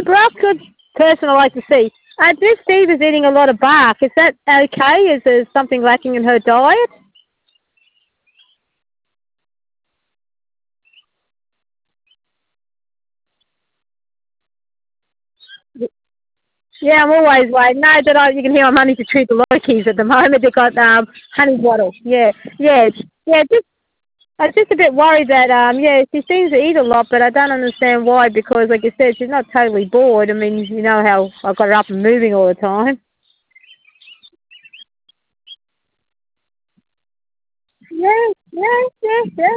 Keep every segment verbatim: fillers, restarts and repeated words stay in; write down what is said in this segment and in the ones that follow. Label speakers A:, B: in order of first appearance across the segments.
A: Brock, good person I like to see. Uh, this Steve is eating a lot of bark. Is that okay? Is there something lacking in her diet? Yeah, I'm always waiting. No, that I, you can hear I'm only to treat the lockies at the moment. They've got um, honey waddle. Yeah, yeah, yeah. Just I'm just a bit worried that um, yeah, she seems to eat a lot, but I don't understand why. Because like you said, she's not totally bored. I mean, you know how I've got her up and moving all the time. Yeah, yeah, yeah, yeah.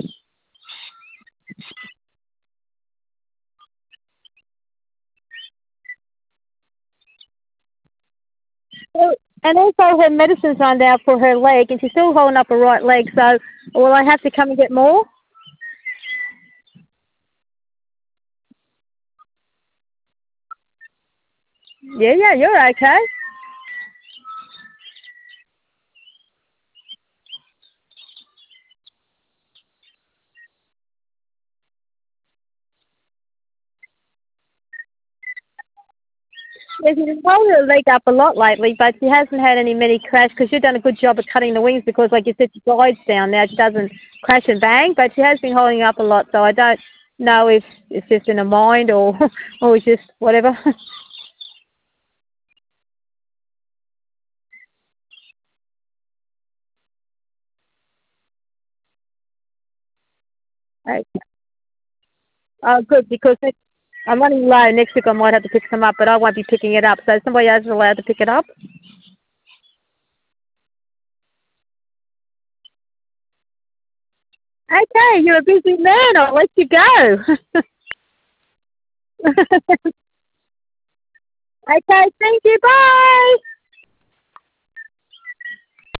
A: Well, and also her medicine's run out for her leg, and she's still holding up her right leg. So will I have to come and get more? Yeah, yeah, you're okay. Yeah, she's been holding her leg up a lot lately, but she hasn't had any many crash because you've done a good job of cutting the wings because, like you said, she glides down now. She doesn't crash and bang, but she has been holding up a lot. So I don't know if it's just in her mind or or it's just whatever. Okay. Oh, good, because it, I'm running low. Next week I might have to pick some up, but I won't be picking it up. So somebody else is allowed to pick it up. Okay, you're a busy man. I'll let you go. Okay, thank you. Bye.